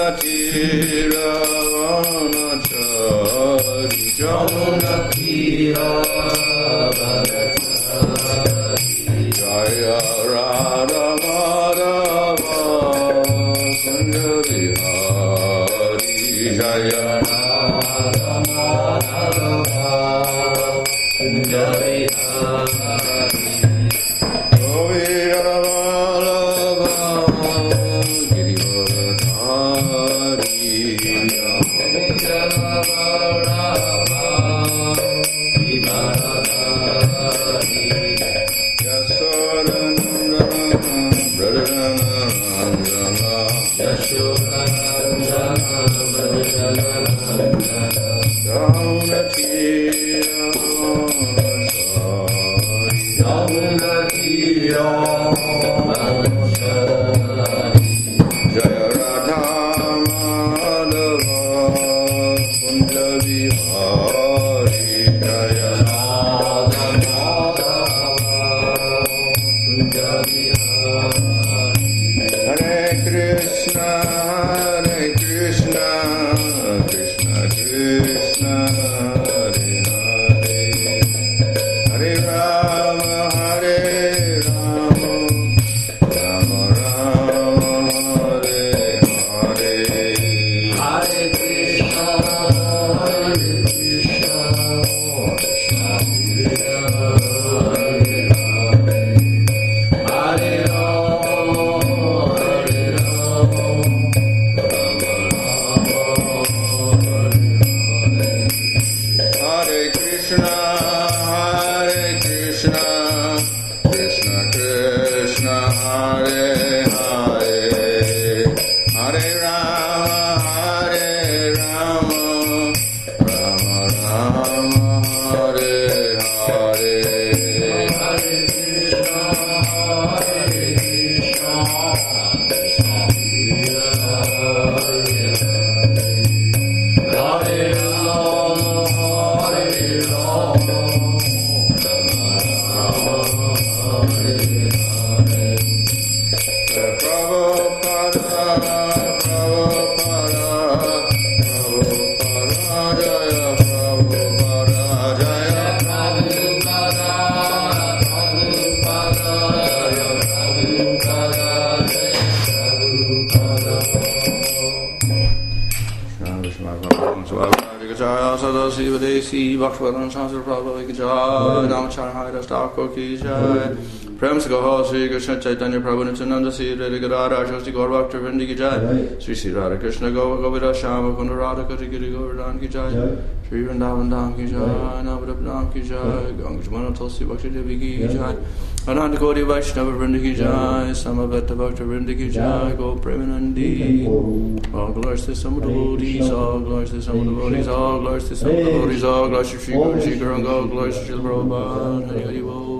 Prem se Gopal Shri Krishna Chaitanya Prabhu Nityananda Sri Radha Shri Gaur Bhakta Vrinda ki jai, Sri Sri Radha Krishna Govindra Shama Kunda Radha Kati Giri Govardhan ki jai, Sri Vrindavan Dham ki jai, Navadip Dham ki jai, Ganga Jamuna Tulsi Bhakti Devi ki jai, Ananda Koti Vaishnava Vrinda ki jai, Samaveta Bhakta Vrinda ki jai, Go Premanandi. All glories to some of the devotees, all glories to some of the devotees, all glories to some of the devotees, all glories to Sri Guru Sri Guranga, all glories to Sri Prabhupada, Hari Hari Bol.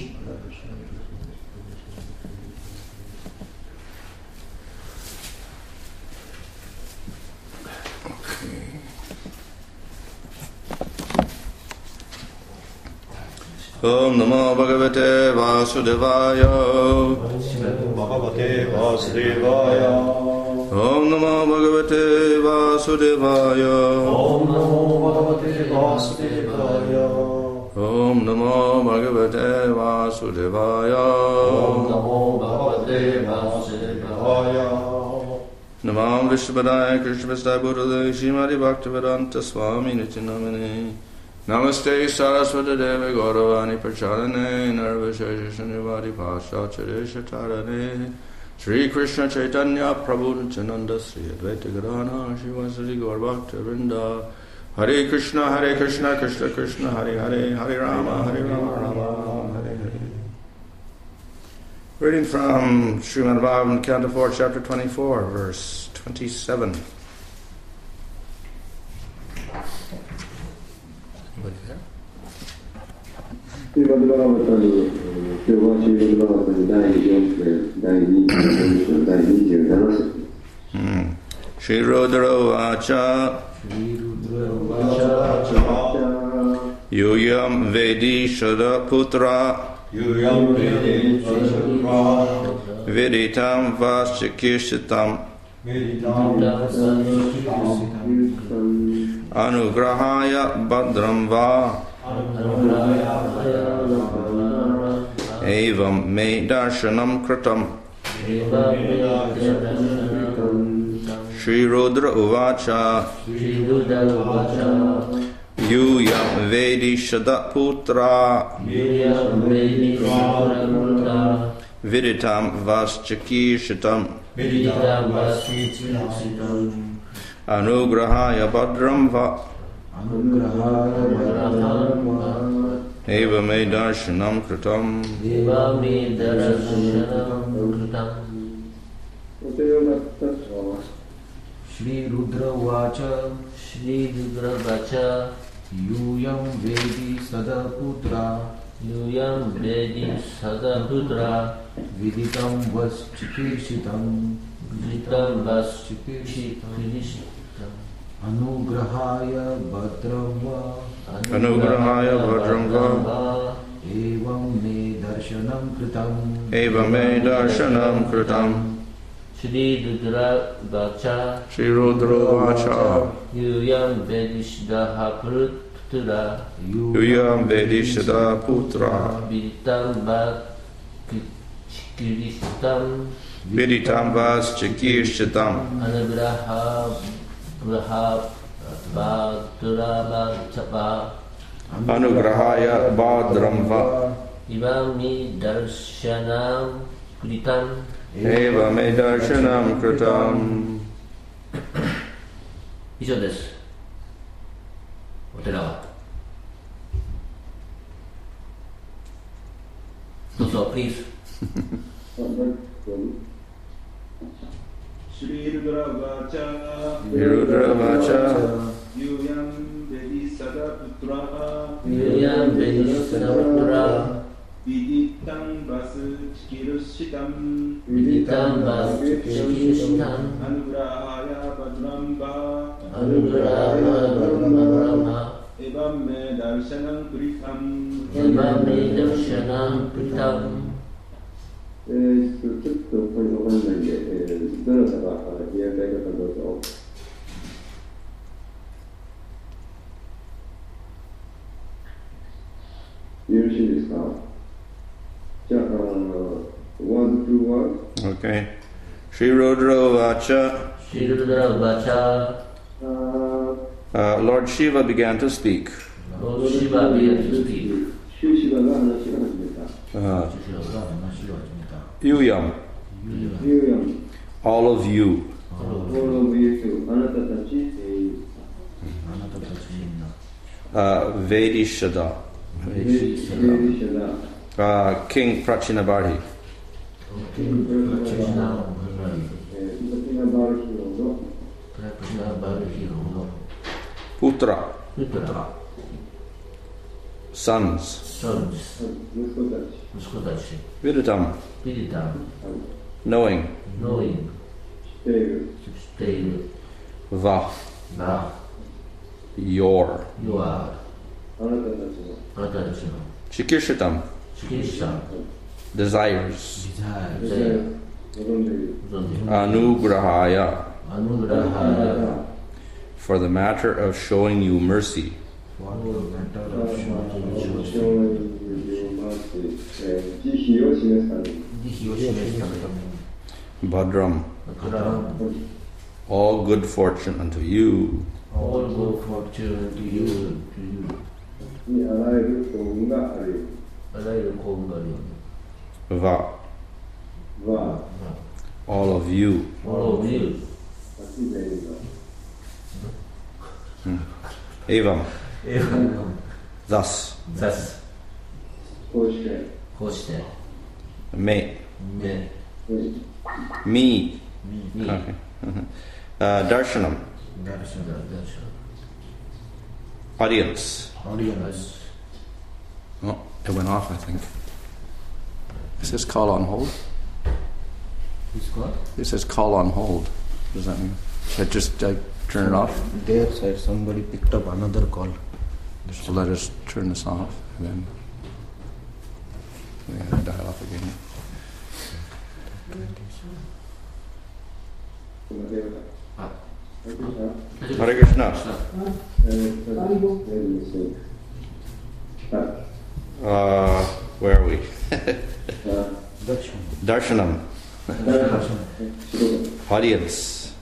Om Namo Bhagavate Vasudevaya. Bhagavate Vasudevaya. Om Namo Bhagavate Vasudevaya. Om Namo Bhagavate Vasudevaya. Om Namo Bhagavate Vasudevaya. Om Namo Bhagavate Vasudevaya. Namam Vishnupadaya Krishna Vistaya Buddhadaya Srimati Bhaktivedanta Swami Nityanamani. Namaste Saraswati Devi Gauravani Pracharane Narvasheshashanivadi Pashacharya Shatarane Sri Krishna Chaitanya Prabhu Nityananda Sri Advaita Gadana Shivasari Gaurbhakta Vrinda Hare Krishna Krishna Krishna Hare Hare Hare Rama Rama Hare Hare. Reading from Srimad Bhagavatam, Canto 4, Chapter 24, verse 27. Shri Rudra Vacha Yuyam Vedi Shada Putra Viditam Vasyakishitam Anugrahaya Badram Va Evam Me Darshanam Kritam Shri Rudra Uvacha Yuyam Vedi Shadaputra Viditam Vaschakishitam Anugrahaya Badram Va Eva Me Darshanam Kritam Shri Rudra Vacha Shri Rudra Vacha Yuyam Vedi Sadaputra Yuyam Vedi Sadaputra Viditam Vaschakishitam Viditam Vaschakishitam Anugrahaya Bhadrava Anugrahaya Badram Va Evam Me Darshanam Kritam Eva Me Darshanam Kritam Shri Rudra Vacha Shri Rudra Vacha Yuyam Vedi Sadaputra Yuyam Vedi Shadaputra Viditam Vaschakishitam Viditam Vaschakishitam Anugraha Bhadrava Anugrahaya Badram Va Ivami Darshanam Kritam Eva Me Darshanam Kritam 以上です。お寺はどうぞ、please。 Shri Rudra Vacha Rudra Vacha Yuyam Vedi Sadaputra Yuyam Vedi Sadaputra Viditam Vaschakishitam Viditam Vaschakishitam Anugrahaya Badram Va Anugrahaya Evam Me Darshanam Kritam Evam Me Darshanam Kritam ちょっとこれわかんないんで、どなたがやりたい方どうぞ。よろしいですか。じゃあ、one, two, one. Okay. Shri Rudra Vacha Shri Rudra Vacha Lord Shiva began to speak. Lord Shiva began to speak. シュシバが話を始めた。 Yuyam, ユーヤン、 all of you, all of you、あなたたち全員。 Vedi Shada, King Prachinabharti, Putra, sons, Viditam, knowing, Va, your, Chikishitam, desires, Anugrahaya, for the matter of showing you mercy. Bhadram, all good fortune unto you. All good fortune to you. にあらゆる幸運がある。 あらゆる幸運があるように。 Va, は、 all of you. All of you. 全員が。Evam, thus, Thus. こうして、 こうして。 me, Me. me. Me. Okay. Darshanam, audience. Oh, it went off, I think. It says call on hold. It says call on hold. What does that mean? Should I just turn it off? There side somebody picked up another call. So let us turn this off and then we gotta dial off again. Hare Krishna. Where are we? Darshanam. Audience.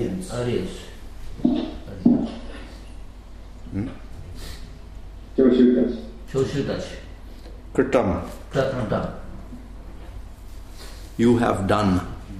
Kritam. You have done.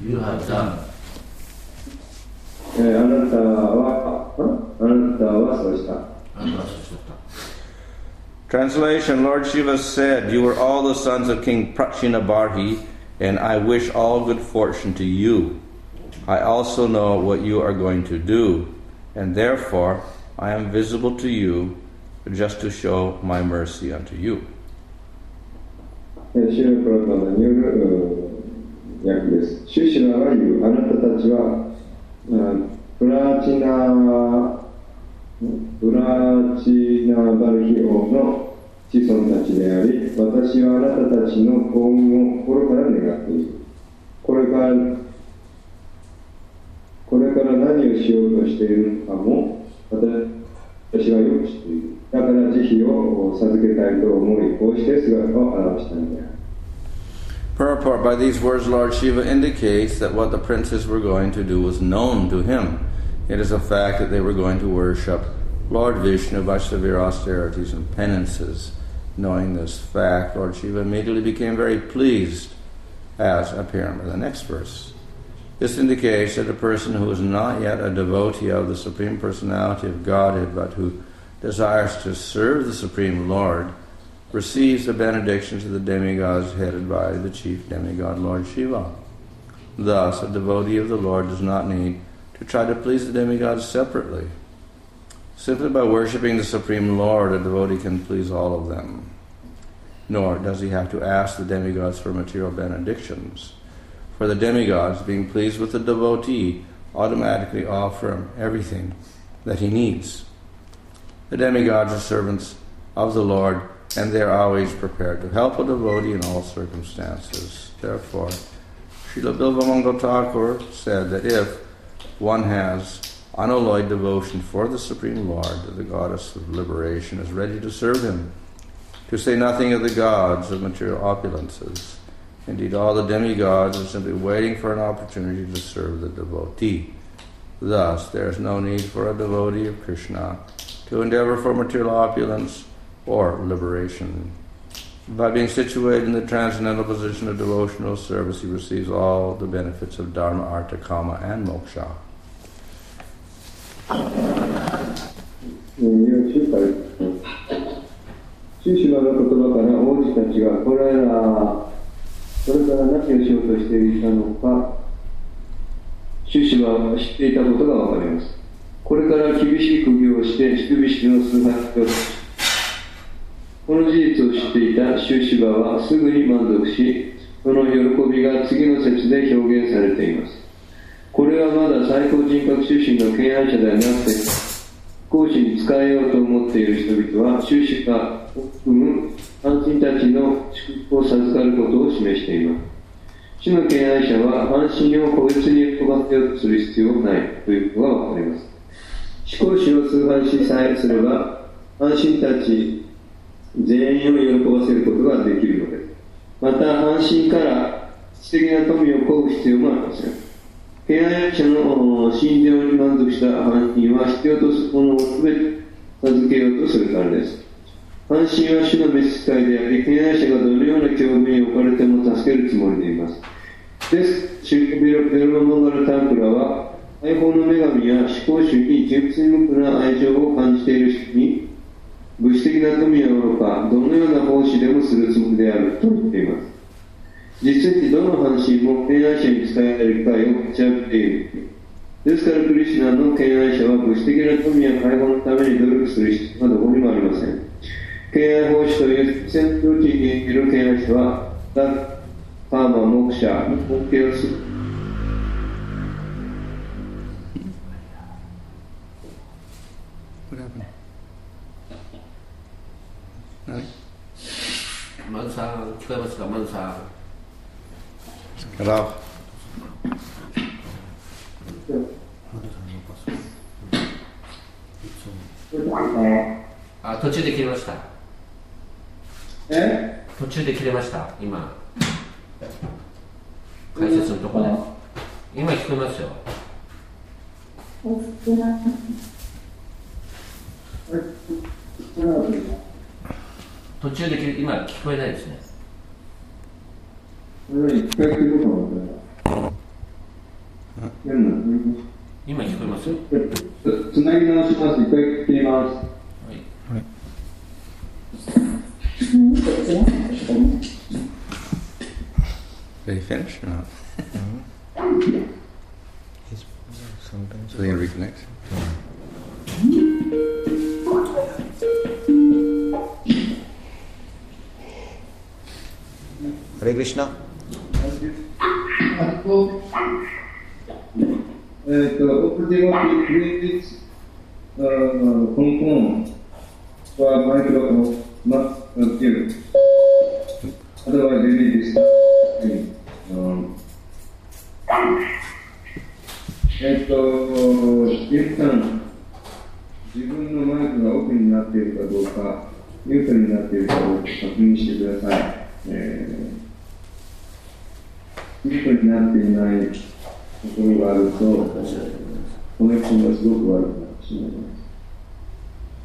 Translation, Lord Shiva said, you are all the sons of King Prachinabarhi, and I wish all good fortune to you. I also know what you are going to do, and therefore I am visible to you just to show my mercy unto you. シュープロトマによる訳です。シュシュラが言う、あなたたちはプラチナバルヒ王の子孫たちであり、私はあなたたちの幸運を心から願っている。これから何をしようとしているのかも私はよく知っている。だから慈悲を授けたいと思い、こうして姿を現したのである。 Purport, by these words, Lord Shiva indicates that what the princes were going to do was known to him. It is a fact that they were going to worship Lord Vishnu by severe austerities and penances. Knowing this fact, Lord Shiva immediately became very pleased, as apparent by the next verse. This indicates that a person who is not yet a devotee of the Supreme Personality of Godhead, but who desires to serve the Supreme Lord, receives the benedictions of the demigods headed by the chief demigod Lord Shiva. Thus, a devotee of the Lord does not need to try to please the demigods separately. Simply by worshipping the Supreme Lord, a devotee can please all of them. Nor does he have to ask the demigods for material benedictions. For the demigods, being pleased with the devotee, automatically offer him everything that he needs. The demigods are servants of the Lord, and they are always prepared to help a devotee in all circumstances. Therefore, Srila Bilvamangal Thakur said that if one has unalloyed devotion for the Supreme Lord, the goddess of liberation is ready to serve him, to say nothing of the gods of material opulences. Indeed, all the demigods are simply waiting for an opportunity to serve the devotee. Thus, there is no need for a devotee of Krishna to endeavor for material opulence or liberation. By being situated in the transcendental position of devotional service, he receives all the benefits of Dharma, Artha, Kama, and Moksha. シュシュラの言葉から王子たちがこれから何をしようとしていたのか、シュシュラは知っていたことがわかります。これから厳しい苦行をしてシュビシュの崇拝をし、この事実を知っていたシュシュラはすぐに満足し、その喜びが次の説で表現されています。これはまだ最高人格出身の敬愛者ではなくて、講師に仕えようと思っている人々は、シュシュラを含む安心たちの祝福を授かることを示しています。主の敬愛者は安心を個別に喜ばせようとする必要がないということがわかります。思考主を崇拝しさえすれば、安心たち全員を喜ばせることができるのです。また、安心から知的な富を請う必要もありません。敬愛者の信条に満足した安心は必要とするものをすべて授けようとするからです。安心は主の召使いであり、敬愛者がどのような境遇に置かれても助けるつもりでいます。です。シュベルマモンガルタンクラは、解放の女神や思考主に純粋無垢な愛情を感じている人に、物質的な富や愚か、どのような奉仕でもするつもりであると言っています。実にどの半身も敬愛者に仕える機会を打ち明けている。ですからクリシュナの敬愛者は物質的な富や解放のために努力する必要がどこにもありません。敬愛奉仕という戦闘地にいる敬愛者は、ダッパーマ、モクシャに恩恵をする。 マルさん、聞こえますか、マルさん。 Hello. あ、途中で切れました。途中で切れました。今解説のところで今聞こえますよ。途中で切れ、今聞こえないですね。今聞こえますよ。 つなぎ直します。一回切ります。 Did he finish or not? So they can reconnect. Hare Krishna. オプティモティクリティス香港はマイクロのマッキューあとはデビーです。一旦自分のマイクがオフになっているかどうかミュートになっているかどうか確認してください。ミュートになっていないところがあるとコネクションがすごく悪くなってしまいます。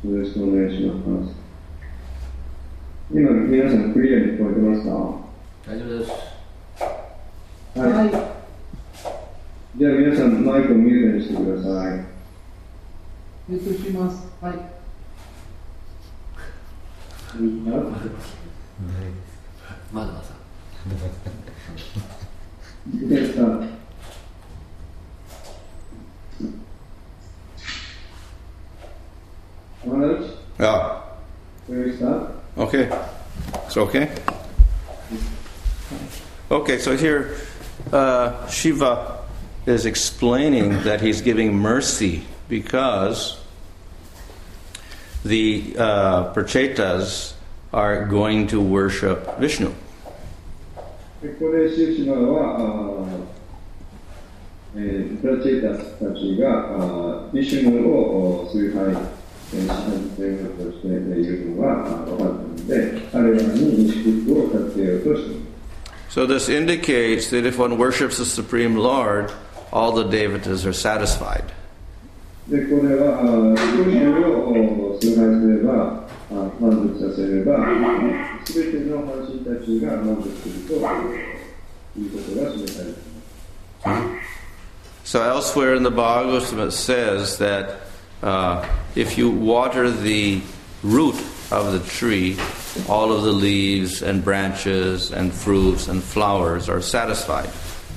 よろしくお願いします。今皆さんクリアに聞こえてますか？ 大丈夫です。 はい。じゃあ皆さんマイクをミュートにしてください。 ミュートします。はい。 まだまだ。 いいですか Yeah. Where is that? Okay. It's okay? Okay, so here Shiva is explaining that he's giving mercy because the Prachetas are going to worship Vishnu. ここでシュシマはプラチェータスたちがビシュヌを崇拝師範天国としているのが分かったので彼らに祝福を立てようとしています。 So this indicates that if one worships the Supreme Lord, all the devatas are satisfied. でこれはビシュヌを崇拝すれば満足させればすべての藩士たちが満足するということが示されています。 So elsewhere in the Bhagavatam it says that if you water the root of the tree, all of the leaves and branches and fruits and flowers are satisfied.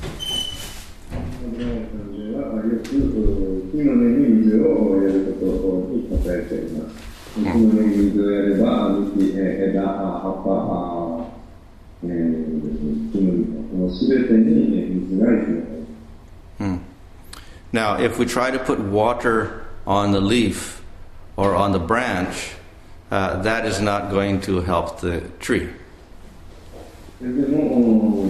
木の根に水をやることに例えています。木の根に水をやれば幹、枝、葉っぱ、木の実、すべてに水が行きます。 Now, if we try to put water on the leaf or on the branch, that is not going to help the tree. でも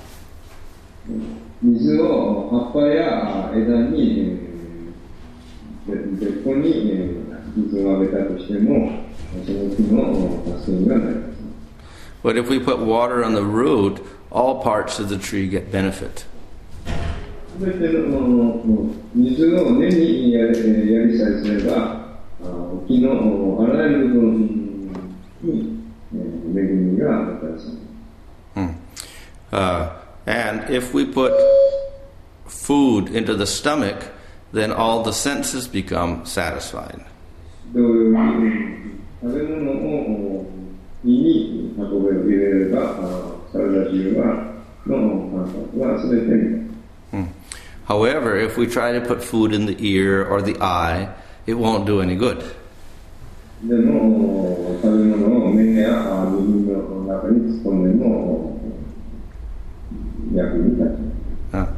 水を葉っぱや枝に別個に水をあげたとしてもその木の発生にはなりません。 But if we put water on the root, all parts of the tree get benefit. すべての水を根にやりさえすれば木のあらゆる部分に恵みが与えされます。 And if we put food into the stomach, then all the senses become satisfied. 同様に食べ物を胃に運べれば体中の感覚は全てに。 However, if we try to put food in the ear or the eye, it won't do any good. でも食べ物を目や耳の中に突っ込んでも役に立ちます。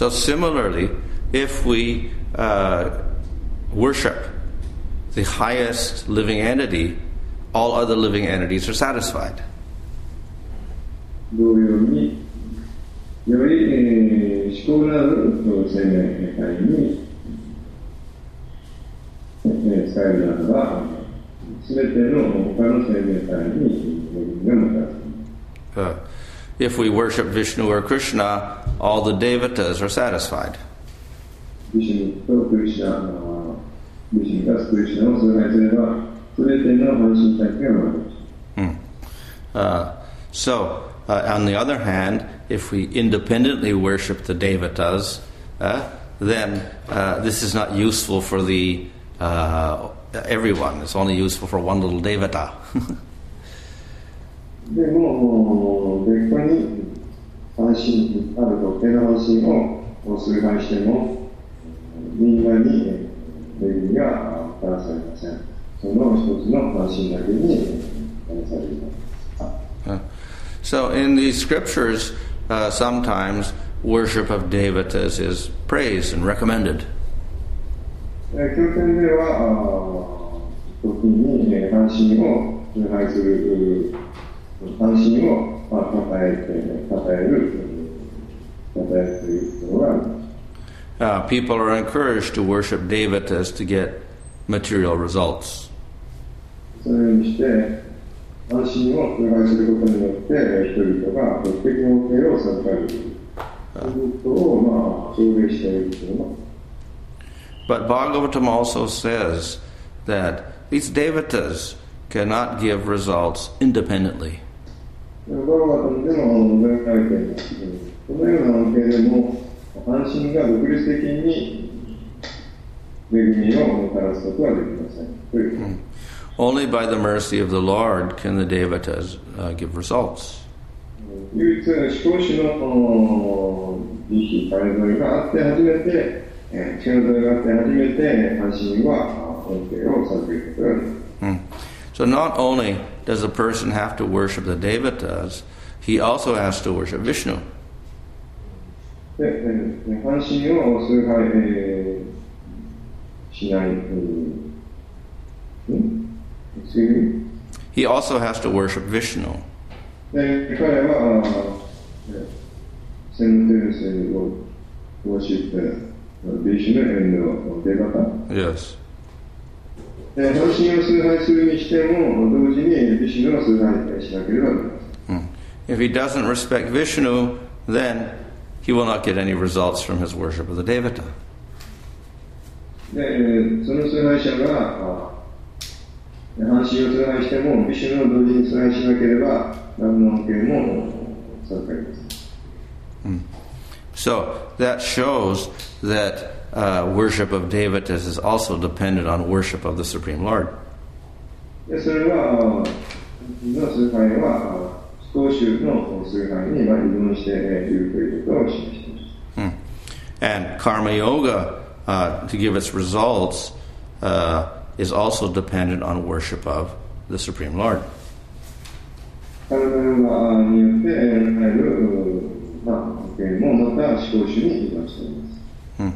So similarly, if we worship the highest living entity, all other living entities are satisfied. 同様により、思考なる生命体に、使えるならば、すべての他の生命体に恵みがもたらす。 If we worship Vishnu or Krishna, all the devatas are satisfied. ビシュヌとクリシナ、ビシュヌがクリシナを崇拝すれば、すべての半身体がもたらす。 So, on the other hand, if we independently worship the devatas, then this is not useful for the everyone. It's only useful for one little devata. でも、別個に半身、ある特定の半身を崇拝しても、みんなに恵みがもたらされません。その一つの半身だけにもたらされます。 So in these scriptures, sometimes worship of devatas is praised and recommended. 経典では、時に半身を崇拝する、半身を称えるということがあります。 People are encouraged to worship devatas to get material results. そのようにして、半身を崇拝することによって人々が物的恩恵を授かるということを証明しているというのは。 But Bhagavatam also says that these devatas cannot give results independently. バガバタムでも文化会見ですけど、このような恩恵でも半身が独立的に恵みをもたらすことはできません。という。 Only by the mercy of the Lord can the devatas give results. 唯一、思考主の慈悲、彼添いがあって初めて、力添いがあって初めて、半身は恩恵を授けることができます。 So not only does a person have to worship the devatas, he also has to worship Vishnu. で、半身を崇拝しない。 He also has to worship Vishnu. で、彼はセムテルセをworship Vishnu and Devata. Yes. 半身を崇拝するにしても同時にビシュヌを崇拝しなければなりません。 If he doesn't respect Vishnu, then he will not get any results from his worship of the devata. で、その崇拝者が半身を崇拝してもビシュヌを同時に崇拝しなければ何の恩恵も授かりません。 So that shows that worship of devatas is also dependent on worship of the Supreme Lord. で、それは崇拝は思考主の崇拝に依存しているということを示しています。 And Karma Yoga, to give its results, is also dependent on worship of the Supreme Lord. カルマヨガによって得る恩恵もまた思考主に依存しています。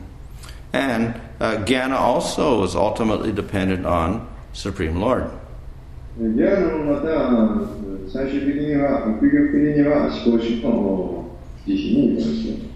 And Jnana also is ultimately dependent on Supreme Lord. ギャーナもまた最終的には究極的には思考主の慈悲に依存しています。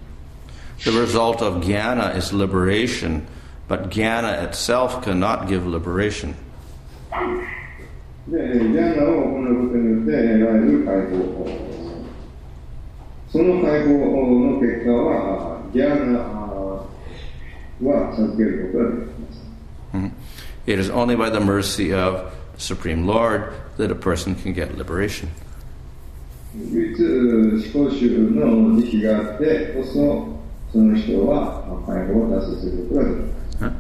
The result of Jnana is liberation, but Jnana itself cannot give liberation. で、ギャーナを行うことによって得られる解放。その解放の結果はギャーナは授けることができます。 It is only by the mercy of Supreme Lord that a person can get liberation. 唯一思考主の慈悲があってこそその人は解放を達成することができます。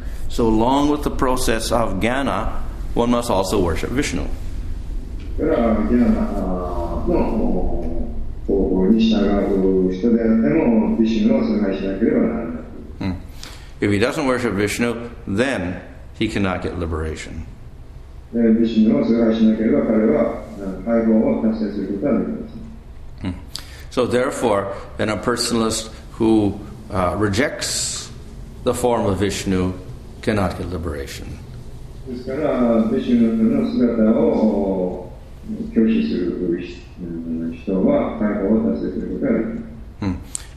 So along with the process of Jnana, one must also worship Vishnu. だからギャーナの方法に従う人であってもビシュヌを崇拝しなければならない。 If he doesn't worship Vishnu, then he cannot get liberation. ビシュヌを崇拝しなければ彼は解放を達成することはできません。 So therefore, then a personalist who rejects the form of Vishnu cannot get liberation. ですからビシュヌの姿を拒否する人は解放を達成することができます。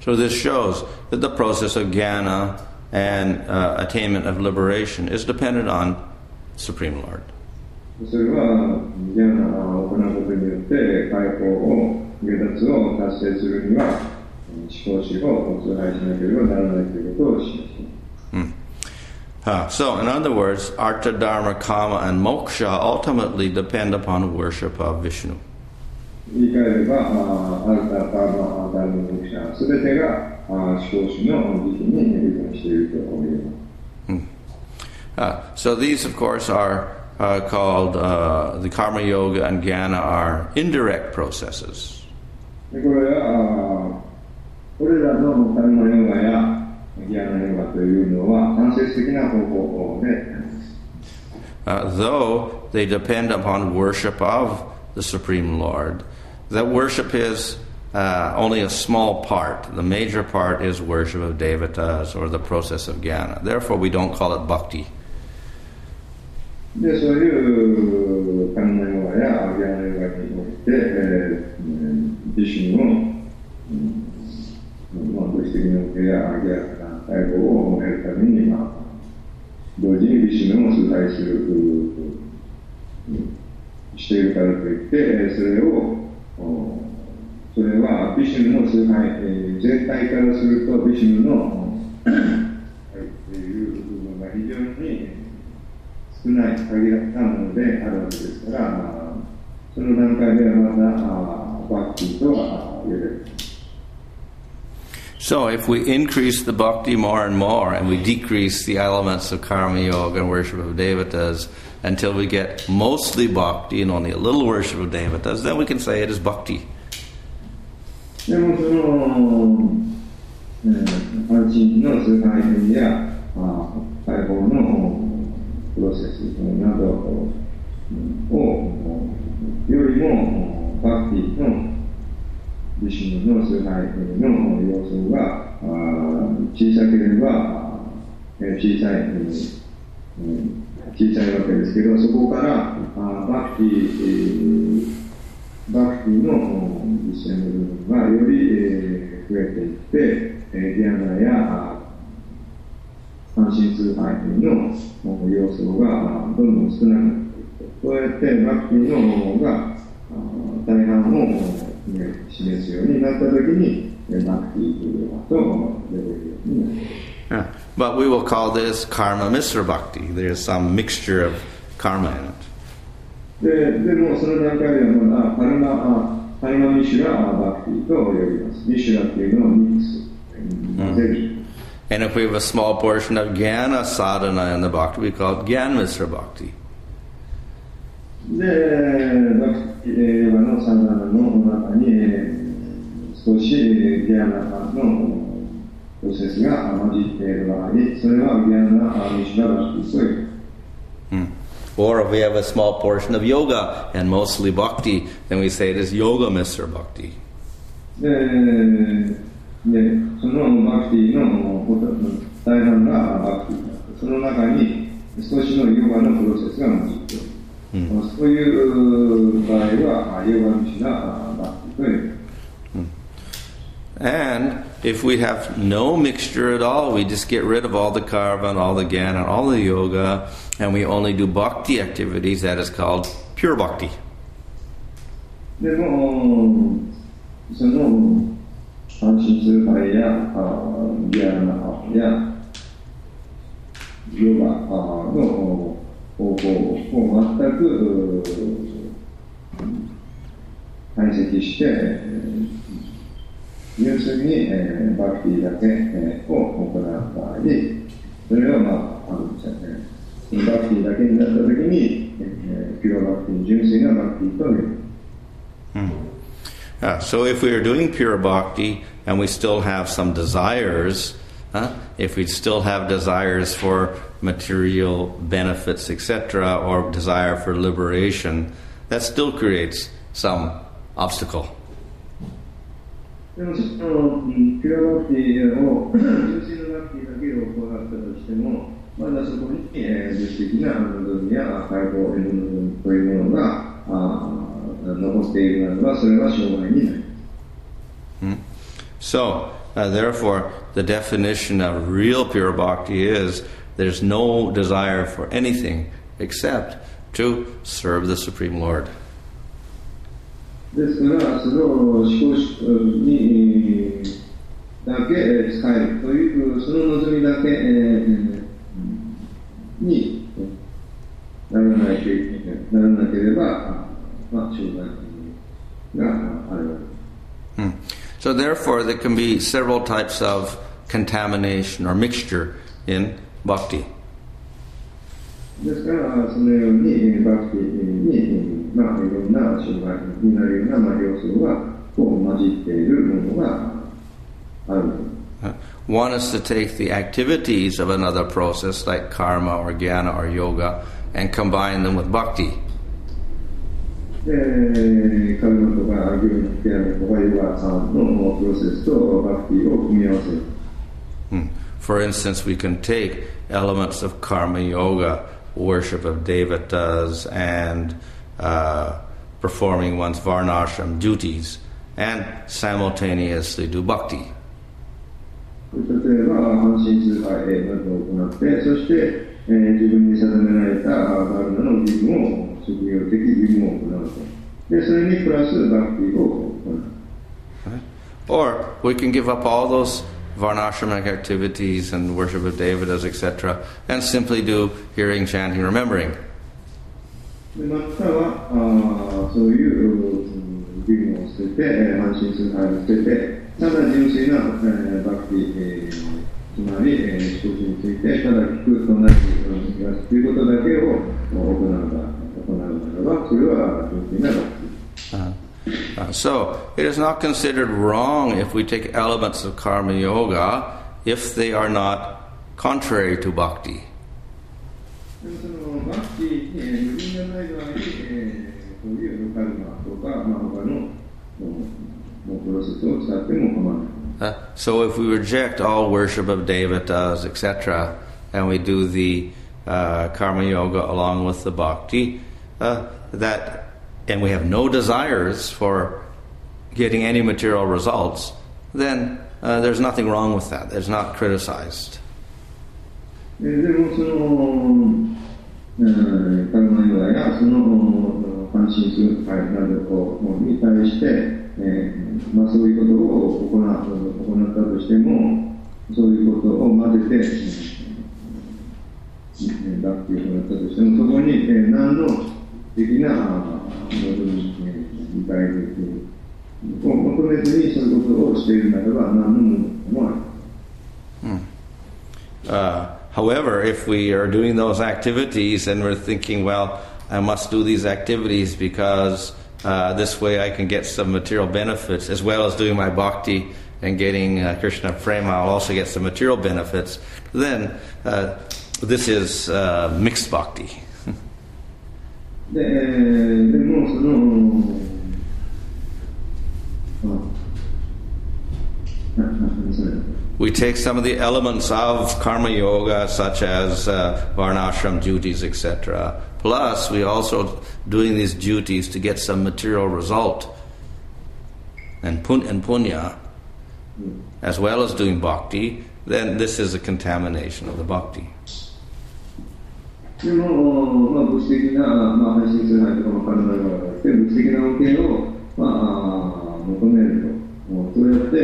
So this shows that the process of jnana and attainment of liberation is dependent on Supreme Lord. それはギャナを行うことによって解放を下脱を達成するには思考思を崇拝しなければならないということを示します。 So, in other words, Artha, Dharma, Kama, and Moksha ultimately depend upon worship of Vishnu. 言い換えれば、アルタ、ダーマ、ダルマ、モクシャ、すべてが思考思の時期に理解していると言えます。 So these, of course, are called the Karma Yoga and Jnana are indirect processes. これは、これらのカルマヨガやギャナヨガというのは間接的な方法であります。 Though they depend upon worship of the Supreme Lord, that worship is only a small part. The major part is worship of devatas or the process of jnana. Therefore, we don't call it bhakti. で、そういうカルマヨガやギャナヨガにおいて、ビシュヌの物質的な受けやギャナ解放を得るために、同時にビシュヌを崇拝するしているからといって、それはビシュヌの崇拝、全体からするとビシュヌのという部分が非常に少ない限られたものであるわけですから、その段階ではまだバクティとは言える。 So if we increase the bhakti more and more, and we decrease the elements of karma yoga and worship of devatas until we get mostly bhakti and only a little worship of devatas, then we can say it is bhakti. でもその安心の崇拝や解放のプロセスなどをよりもバクティのビシュヌの崇拝の要素が小さければ小さいわけですけど、そこからバクティの実践の部分がより増えていって、ギャナや安心崇拝の要素がどんどん少なくなっていく。そうやってバクティの方が大半を示すようになったときにバクティと呼べるようになる。 But we will call this karma misra bhakti. There's some mixture of karma in it. でもその段階ではまだカルマミシュラバクティと呼びます。ミシュラっていうのはミックス、混ぜる。 And if we have a small portion of jnana sadhana in the bhakti, we call it jnana misra bhakti. で、バクティヨガのサダナの中に少しギャナのプロセスが混じっている場合、それはギャナミシュラバクティという。 Or if we have a small portion of yoga and mostly bhakti, then we say it is yoga misra bhakti. で、そのバクティの大半がバクティだ。その中に少しのヨガのプロセスが混じっている。そういう場合はヨガミシュラバクティという。 And if we have no mixture at all, we just get rid of all the karma and all the jnana and all the yoga, and we only do bhakti activities, that is called pure bhakti. でも、その安心崇拝やギャナやヨガの方法を全く解析して純粋にバクティだけを行う場合、それはバクティだけになったときにピュアバクティ、純粋なバクティという。 So if we are doing pure bhakti and we still have some desires, if we still have desires for material benefits, etc., or desire for liberation, that still creates some obstacle. でもそのピュアバクティを純粋なバクティだけを行ったとしても、まだそこに物質的な望みや解放への望みというものが残っているならば、それは障害になります。 So therefore, the definition of real pure bhakti is there's no desire for anything except to serve the Supreme Lord. ですから、それを思考にだけ使えるという、その望みだけにならなければ、障害があるわけです。 So therefore, there can be several types of contamination or mixture in bhakti. ですから、そのようにバクティに、いろんな障害になるような要素が混じっているものがある。 One is to take the activities of another process like karma or jnana or yoga and combine them with bhakti. カルマとかギョギャナとかヨガさんのプロセスとバクティを組み合わせる。 For instance, we can take elements of karma yoga, worship of devatas, and performing one's varnashram duties, and simultaneously do bhakti. 例えば、半身崇拝などを行って、そして、自分に定められたバーナの義務を、職業的義務を行うと。で、それにプラスバクティを行う。 Or we can give up all those varnashramic activities and worship of devatas, etc., and simply do hearing, chanting, remembering. でまたはそういう義務を捨てて、半身崇拝を捨てて、ただ純粋なバクティ、つまり思考についてただ聞くとなるということだけを行うならば、それは純粋なバクティ。 So, it is not considered wrong if we take elements of karma yoga if they are not contrary to bhakti. So, if we reject all worship of devatas, etc., and we do the karma yoga along with the bhakti, and we have no desires for getting any material results, then there's nothing wrong with that. It's not criticized. でもそのカルマヨガやその半身崇拝などに対して、そういうことを行ったとしても、そういうことを混ぜてバクティを行ったとしても、そこに何の的な理解を求めずにそういうことをしているならば何の問題もある。 However, if we are doing those activities and we're thinking, well, I must do these activities because this way I can get some material benefits, as well as doing my bhakti and getting Krishna prema, I'll also get some material benefits, then this is mixed bhakti. でもその We take some of the elements of karma yoga, such as varnashram duties, etc. Plus, we also doing these duties to get some material result and punya, as well as doing bhakti. Then this is a contamination of the bhakti. でも、物質的な、配信崇拝とかもカルマヨガがあって、物質的な恩恵を、求めると。そうやって、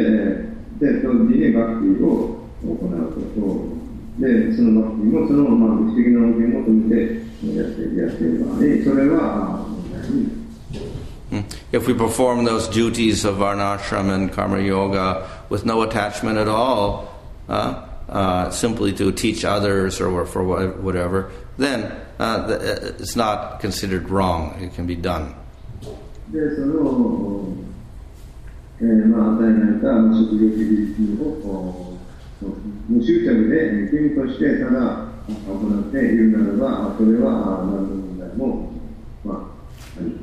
で、同時にバクティを行うと。で、そのバクティも、物質的な恩恵を求めてやっている場合、それは問題になる。 If we perform those duties of varnashram and karma yoga with no attachment at all, simply to teach others or for whatever, then it's not considered wrong. It can be done. で、その、与えられた職業的義務を無執着で義務としてただ行っているならば、それは何の問題もあり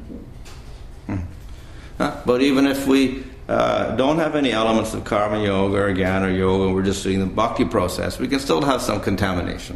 ません。 But even if we don't have any elements of karma yoga or jnana yoga, we're just doing the bhakti process, we can still have some contamination.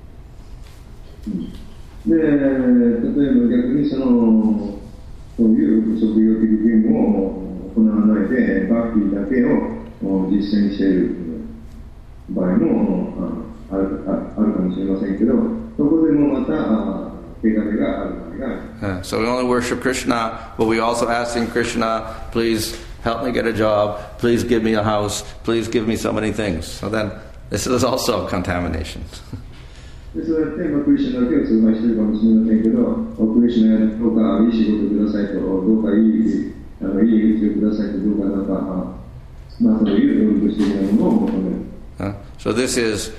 で、例えば逆にそういう職業的義務を行わないでバクティだけを実践している場合もあるかもしれませんけど、そこでもまた手紙がある場合がある。 So we only worship Krishna, but we also asking Krishna, please help me get a job, please give me a house, please give me so many things. So then this is also contamination. でそうやって、クリシュナだけを崇拝しているかもしれませんけど、クリシュナやどうかいい仕事くださいと、どうかいい家をくださいと、どうかなんか、そういう物質的なものを求める。 So this is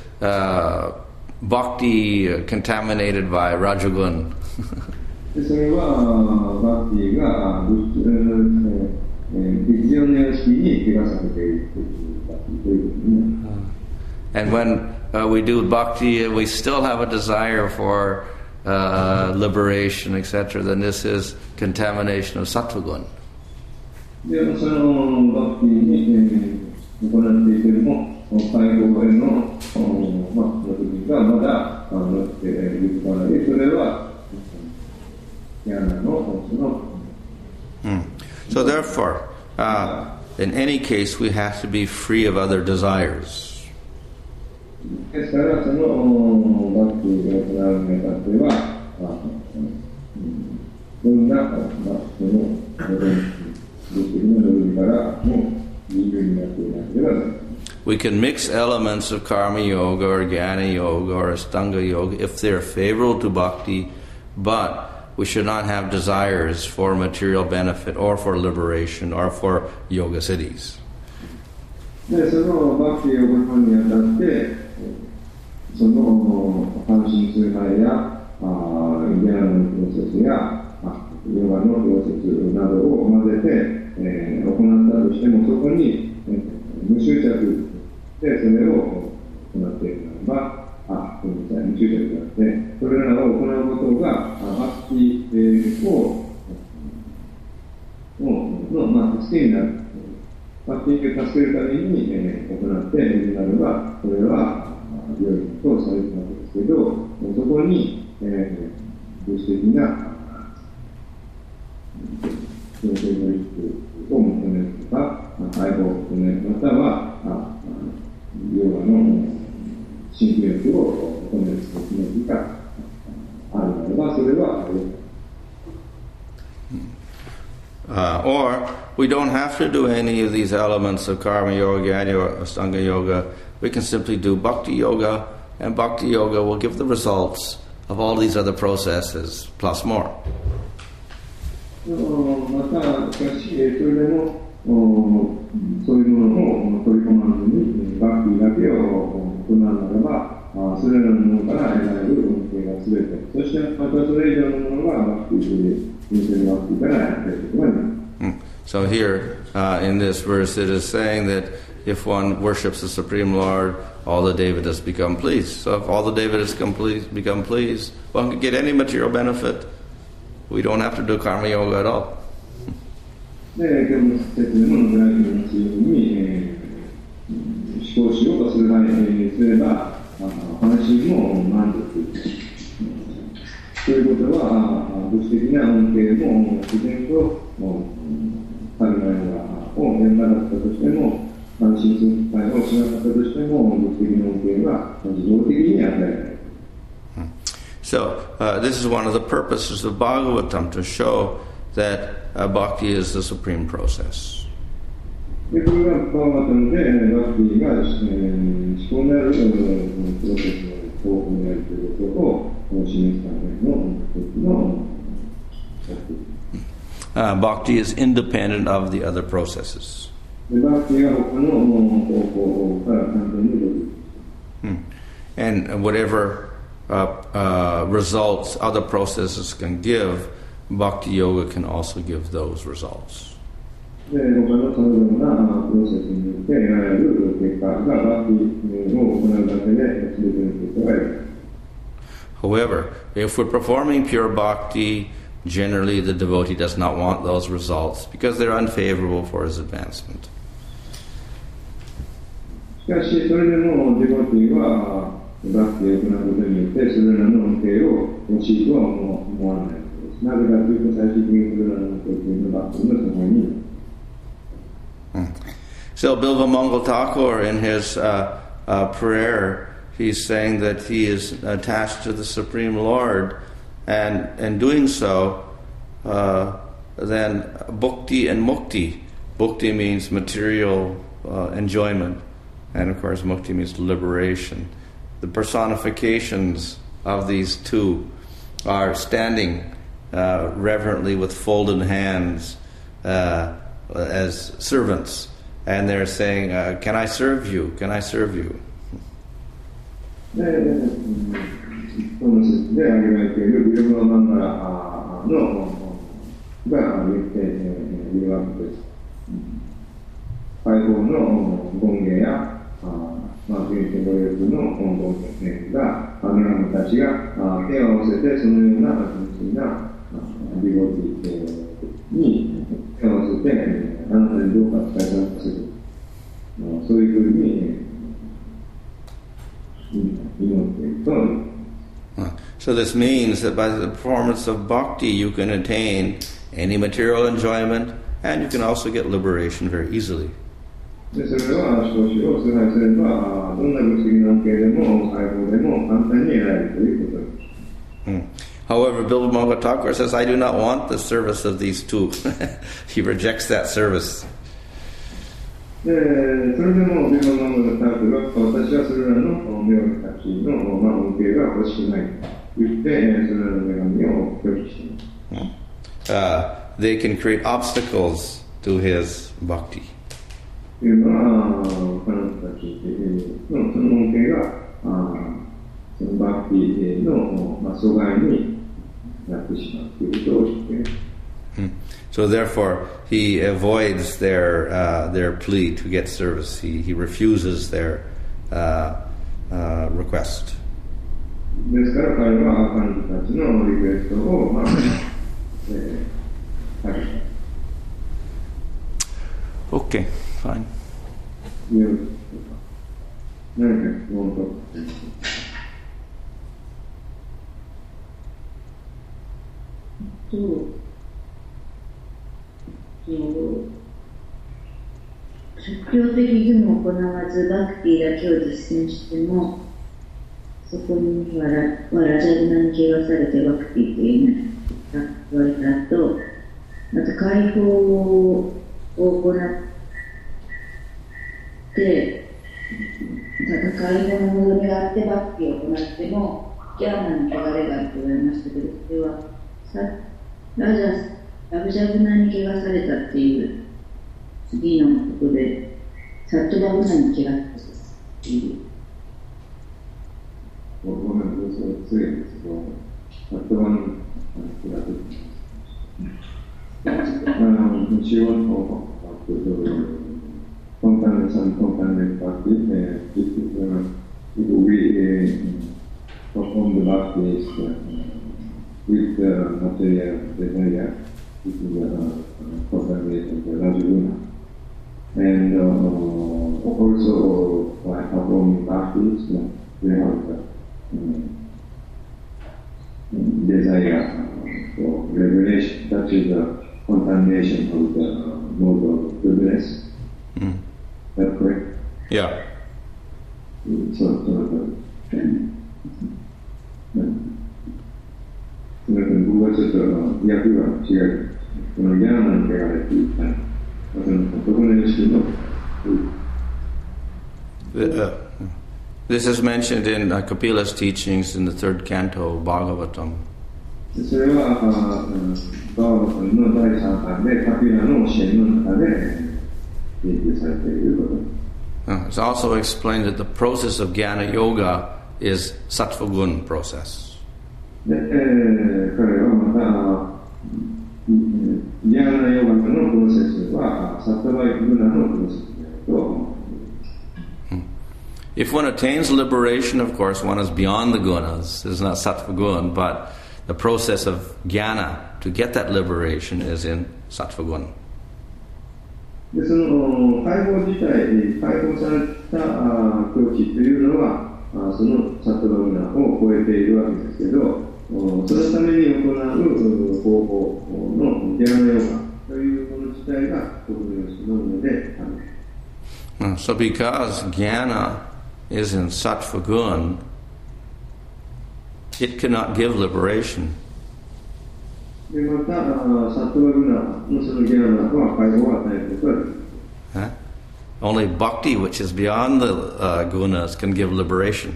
bhakti contaminated by Rajagun. でそれはバクティが必要な様式に怪我されているということですね。 And when we do bhakti, we still have a desire for liberation, etc., then this is contamination of sattva-gun. でそのバクティに行っていても、解放への時がまだなっているからで、それは嫌なのその。 So therefore, in any case, we have to be free of other desires. ですからそのバクティが行うにあたっては、どんなその物質の領域からも自由になっていなければならない。 We can mix elements of karma yoga or jnana yoga or astanga yoga if they're favorable to bhakti, but we should not have desires for material benefit or for liberation or for yoga siddhis. でそのバクティを行うにあたってその半身崇拝やジャナのプロセスやヨガのプロセスなどを混ぜて、行ったとしてもそこに、無執着でそれを行っているならば無執着があってそれらを行うことがバクティを助けになるバクティを助けるために、行っているならばそれは良いとされるわけですけどそこに、物質的な調整の一歩を求めるとか解放を求めるまたはヨガの神経力を求める気持ちがあるならばそれは or we don't have to do any of these elements of karma yoga, jnana yoga, astanga yoga. We can simply do bhakti yoga, and bhakti yoga will give the results of all these other processes plus more. またしかしそれでもそういうものを取り込まずにバクティだけを行うならばそれらのものから得られる恩恵が全てそしてまたそれ以上のものがバクティで人生のバクティから得ることができる。 So here in this verse it is saying that if one worships the Supreme Lord, all the Devatas become pleased. So if all the Devatas become pleased, one can get any material benefit. We don't have to do karma yoga at all. で、今日の説明のグラフのように、思考しようとすれば、関心も満足。ということは、物質的な恩恵も自然とカルマヨガをやらなかったとしても、関心崇拝をしなかったとしても、物質的な恩恵は自動的に与えられる。 So, this is one of the purposes of Bhagavatam, to show that bhakti is the supreme process. で、これがバーガタムで、バクティが思考なるプロセスの方法にあるということを示すための一つの Bhakti is independent of the other processes. で、バクティは他の方法から完全に独立。 And whatever results other processes can give, Bhakti Yoga can also give those results. で、他のさまざまなプロセスによって得られる結果がバクティを行うだけで全ての結果が得られる。 However, if we're performing pure bhakti, generally the devotee does not want those results because they're unfavorable for his advancement. しかし、それでもデボティはバクティを行うことによってそれらの恩恵を欲しいとは思わないのです。なぜかというと最終的にそれらの恩恵というのはバクティのそこに So Bilva Mangal Thakur, in his prayer, he's saying that he is attached to the Supreme Lord, and in doing so, then bhukti and mukti. Bhukti means material enjoyment, and of course mukti means liberation. The personifications of these two are standing reverently with folded hands as servants, and they're saying, "Can I serve you? Can I serve you?" この説で挙げられているビルバーマンガラのが言っているわけです。解放の権限や現世努力の権限がアブラハムたちが手を合わせてそのような純粋なリボティに手を合わせてあなたにどうか使い方する、そういうふうに祈っていると。 So this means that by the performance of bhakti you can attain any material enjoyment, and you can also get liberation very easily. でそれは少しを崇拝すればどんな不思議な恩恵でも解放でも簡単に得られるということです。 However, Bilva Mangal Thakur says, I do not want the service of these two. He rejects that service. それでもビルバマンガルタクが私はそれらの女神たちの恩恵が欲しくないと言ってそれらの女神を拒否しています。 They can create obstacles to his bhakti. というのは彼女たちのその恩恵がそのバクティの阻害になってしまうということを知っています。 So therefore, he avoids their plea to get service. He refuses their request. ですから彼は彼女たちのリクエストを Okay, fine. 何か質問と宗教的義務を行わずバクティだけを実践してもそこにはラジャグナに形容されてバクティと言われた後、また解放を行ってただ解放の望みがあってバクティを行ってもギャーナの汚れがあると言われましたけど、それはラブジャグナに汚されたっていう次のことでサットバグナに汚されたっていうごめん、それ強いんですけどサットバグナに汚されたShe wants to contaminate some contaminant bhakti. It will be perform the bhakti with the material desire, which is contamination, the rajaguna. And also by performing bhakti, we have the desire for revelation. That is the contamination of the mode of goodness. Is that correct? Yeah. So僕はちょっと役が違う。このギャーナに手がれていた。どこのよしの This is mentioned in Kapila's teachings in the third canto of Bhagavatam. それはバーバトンの第3巻でカピラの教えの中で言及されていること。 It's also explained that the process of Jnana Yoga is Sattva-gun process. で、彼はまたギャーナヨガのプロセスはサッタバイグナのプロセスであると思う。 If one attains liberation, of course, one is beyond the gunas. It's not Sattva-gun, but the process of jnana to get that liberation is in Sattva-gun. でその解放自体、解放された境地というのはそのサットバグナを超えているわけですけど、そのために行う方法のギャーナヨガというもの自体が特別のものである。 So because jnana is in sattva gun, it cannot give liberation. でまた、サットワグナのそのギャーナは解放を与えることができる。 Huh? Only bhakti, which is beyond the gunas, can give liberation.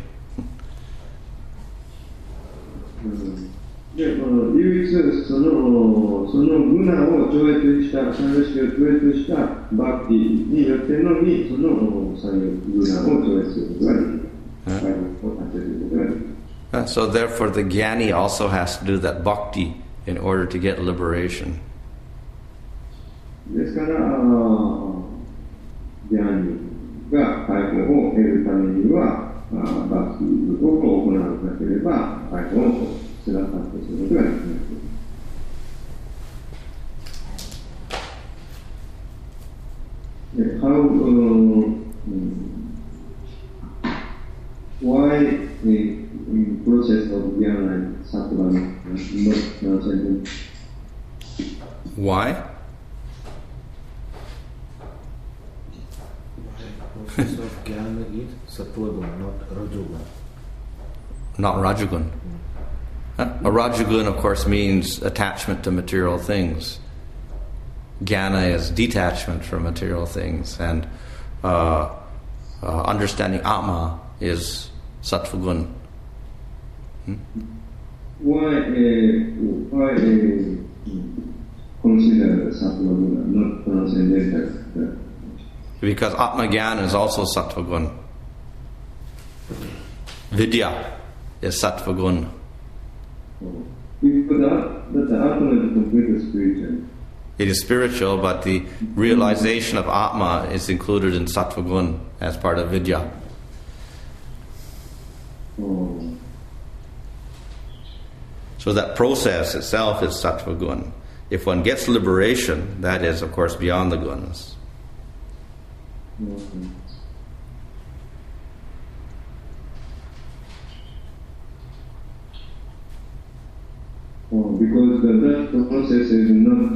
で、唯一そのグナを超越した、三欲を超越したバクティによってのみ、その三欲グナを超越することができる。解放を与えることができる。 So therefore the jnani also has to do that bhakti in order to get liberation. ですから、ギャーニが解放を得るためには、バクティを行わなければ、解放をすることができます。Why the process of jnana and sattva is not transcendent? Why? Process of jnana is sattva-gun, not rajogun. Not rajagun. Huh? A rajagun, of course, means attachment to material things. Jnana is detachment from material things, and understanding Atma is sattva gun. Why consider sattva guna not transcendental? Because Atma Jnana is also sattva gun. Vidya is sattva gun. But the Atma is completely spiritual. It is spiritual, but the realization of Atma is included in sattva gun as part of Vidya. So that process itself is sattva gun. If one gets liberation, that is, of course, beyond the gunas. Because that process is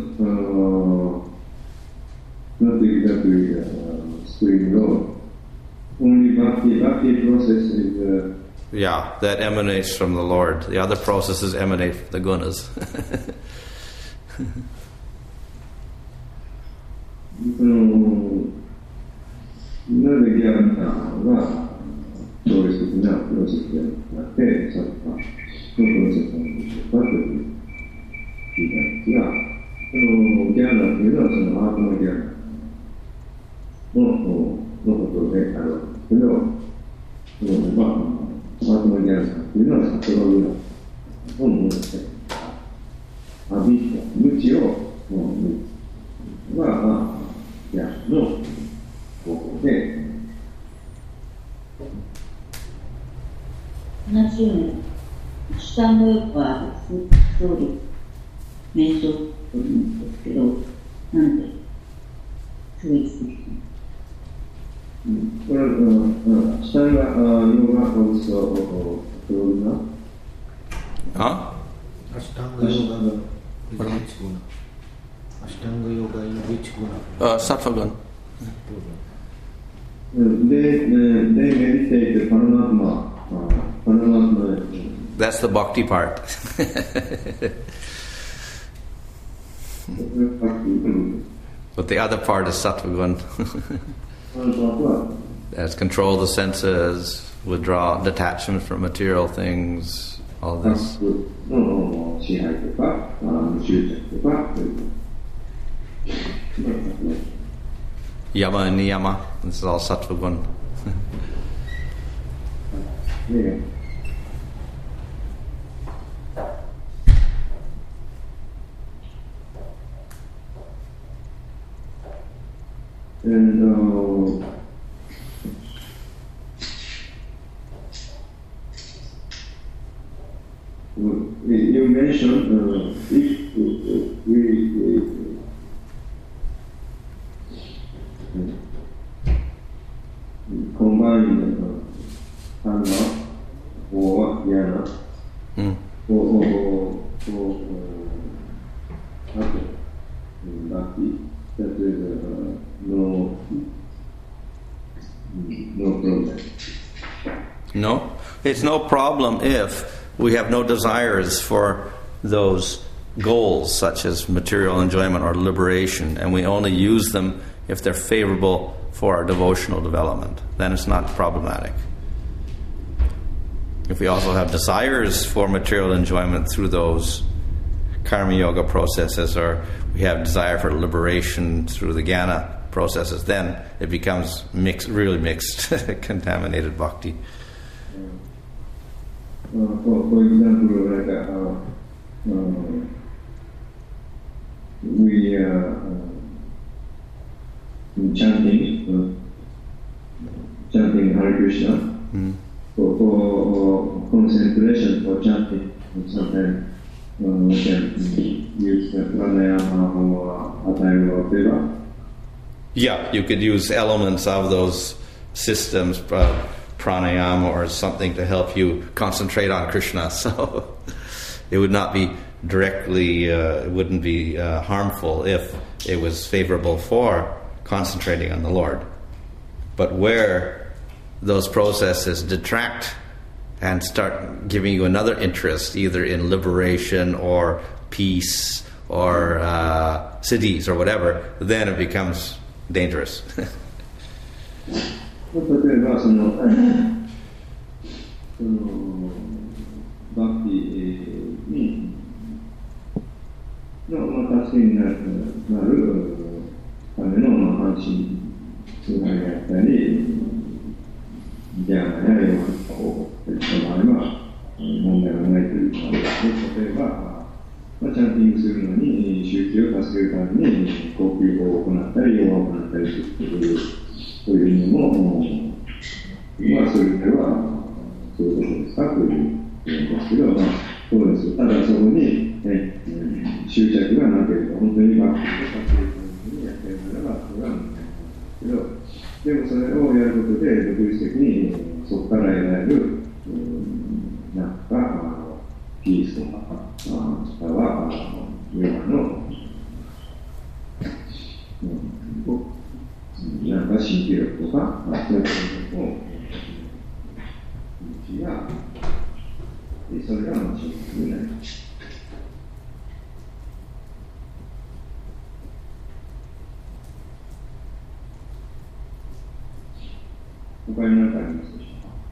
not exactly spring law. Only bhakti process is. Yeah, that emanates from the Lord. The other processes emanate from the gunas. Huh? Ashtanga yoga in which guna? Ashtanga yoga in which guna? Sattva gun. They meditate the Paramatma. That's the bhakti part. But the other part is sattva gun. That's control the senses, withdraw detachment from material things, all this. Yama and niyama, this is all sattva gun. And you mentioned if we combine Dhamma or Jnana or Bhakti, that is no No, it's no problem if we have no desires for those goals such as material enjoyment or liberation, and we only use them if they're favorable for our devotional development. Then it's not problematic. If we also have desires for material enjoyment through those karma yoga processes, or we have desire for liberation through the jnana processes, then it becomes mixed, really mixed, contaminated bhakti. For example, like we chanting Hare Krishna for concentration, for chanting. Sometimes we can use the pranayama or atayama or whatever. Yeah, you could use elements of those systems, pranayama or something, to help you concentrate on Krishna. So it would not be directly, it wouldn't be harmful if it was favorable for concentrating on the Lord. But where those processes detract and start giving you another interest, either in liberation or peace or siddhis or whatever, then it becomes dangerous. 例えばそのバクティにの助けになるための安心するであったり、ギャーナやヨガをする場合は問題がないということですね。例えば、チャンティングするのに集中を助けるために呼吸法を行ったりヨガを行ったりするという意味も、それではそういうことですかという意味ですけど、そうです。ただそこに、執着がなければ、本当にバクティを助けるためにやっているならば、それは問題なんですけど、でもそれをやることで独立的にそこから得られるなんかピースとかはヨガのなんか神経力とかそういうことをがそれが間違いになります。他に何かありますでしょ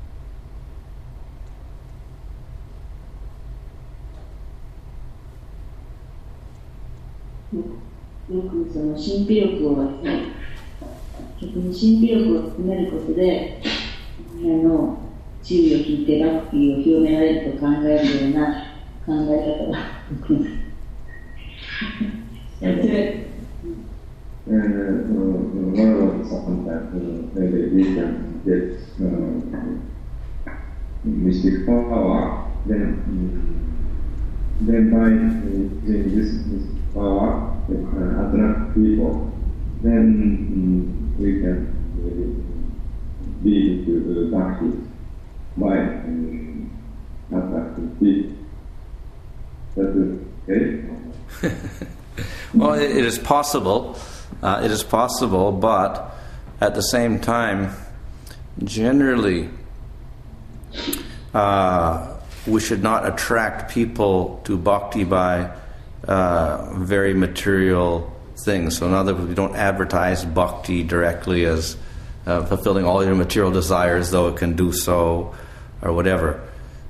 うか。よくその神秘力を逆に神秘力を含めることで注意を聞いてバクティを広められると考えるような考え方がやってる。 Mystic power, then by using this mystic power attract people, then we can lead to practice by attracting people. That's okay? Well, it is possible. It is possible, but at the same time, generally, we should not attract people to bhakti by very material things. So in other words, we don't advertise bhakti directly as fulfilling all your material desires, though it can do so, or whatever.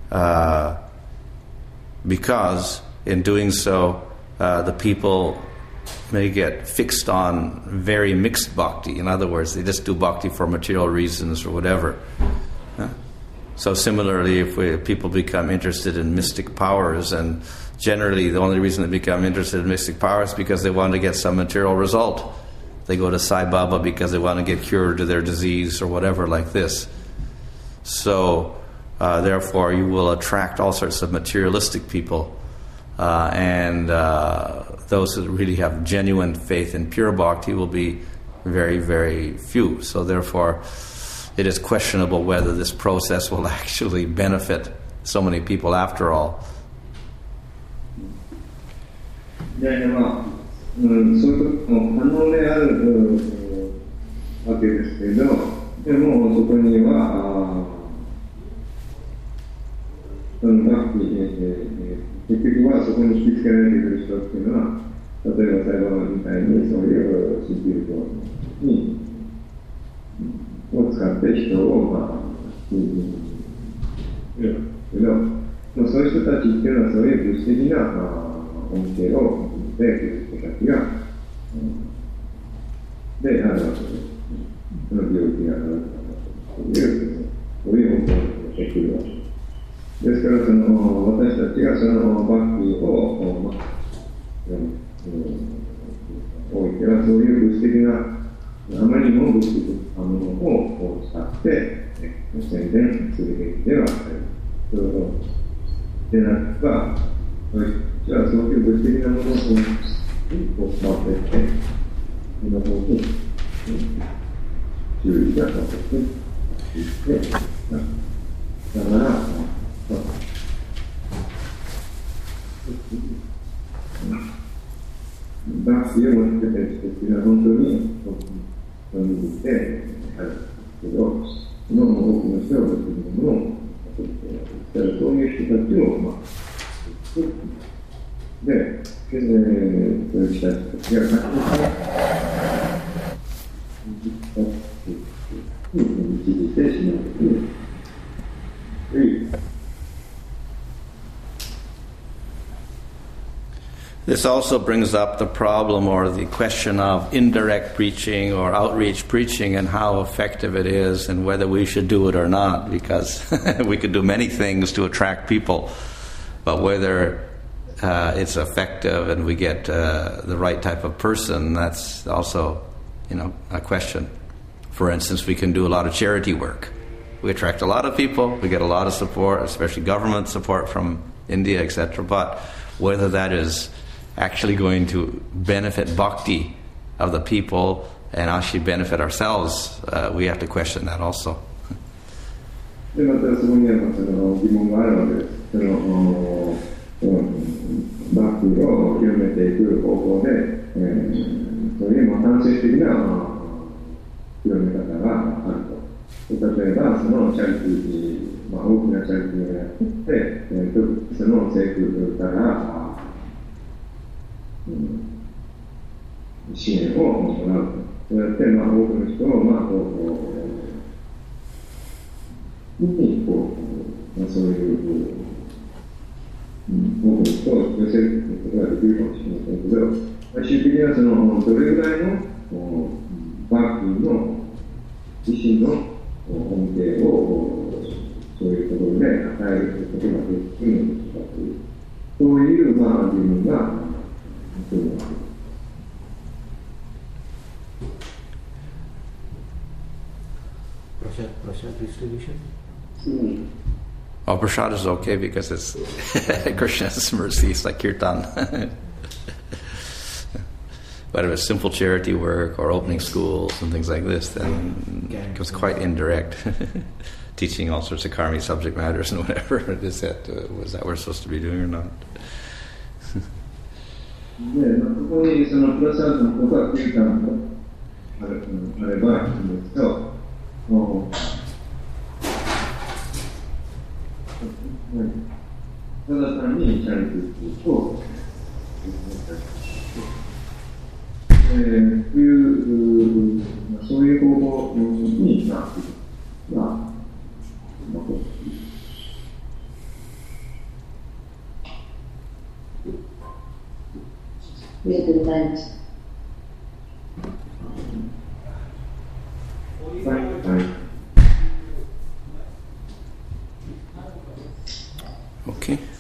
Because in doing so, the people may get fixed on very mixed bhakti. In other words, they just do bhakti for material reasons or whatever. So similarly, if people become interested in mystic powers, and generally the only reason they become interested in mystic powers is because they want to get some material result. They go to Sai Baba because they want to get cured of their disease or whatever like this. So therefore you will attract all sorts of materialistic people, and those who really have genuine faith in pure bhakti will be very, very few. So therefore it is questionable whether this process will actually benefit so many people after all. そういうことも可能であるわけですけど、でもそこにはその結局はそこに引きつけられてくる人っていうのは、例えばサイバーみたいにそういう新旧にを使って人を引きるけど、そういう人たちっていうのはそういう物質的な恩恵を受けている人たちが、であるわけです。その病気があるわけだという、そういう恩恵を受けてくるわけです。ですから私たちがそのバックを置いては、そういう物質的な、あまりにも物質的なものを使って宣伝するべきではない。でなければ、じゃあそういう物質的なものを使っていって、その方に注意がさせていって、だからバスを持ってた人たちが本当に見てあるんですけど、その多くの人は自分のそういう人たちをで、そういう人たちが導いてしまうという。 This also brings up the problem or the question of indirect preaching or outreach preaching and how effective it is and whether we should do it or not, because we could do many things to attract people, but whether it's effective and we get the right type of person, that's also, a question. For instance, we can do a lot of charity work. We attract a lot of people, we get a lot of support, especially government support from India, etc., but whether that is actually going to benefit bhakti of the people and actually benefit ourselves, we have to question that also. でまたそこには疑問があるわけです。バックを広めていく方法で、そういう間接的な広め方があると。例えばそのチャリティー、大きなチャリティーをやって、その政府から支援をもらうと。そうやって、多くの人を、そういう多くの人を寄せることができるかもしれませんけど、最終的にはどれぐらいのバックの自身の恩恵をそういうところで与えることができるのでしょうかという、そういう疑問があります。 Prasad distribution? Oh, prasad is okay because it's Krishna's mercy, it's like kirtan. But if it's simple charity work or opening schools and things like this, then it becomes quite indirect. Teaching all sorts of karmic subject matters and whatever it is that was that we're supposed to be doing or not. で、ここにそのプラスアウトのことはkirtanとあればいいんですけど、ただ単にチャリティーとそういう方法になっている。 ありがとうございます。 Okay.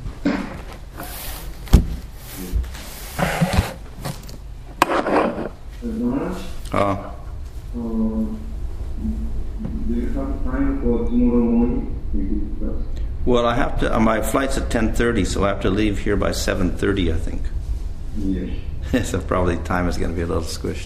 Do you have time for tomorrow morning? Well, I have to. My flight's at 10:30, so I have to leave here by 7:30, I think. Yes. So probably time is going to be a little squished.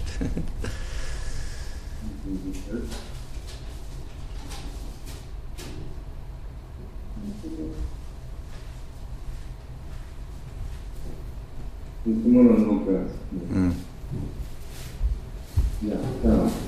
Tomorrow no class. Yeah.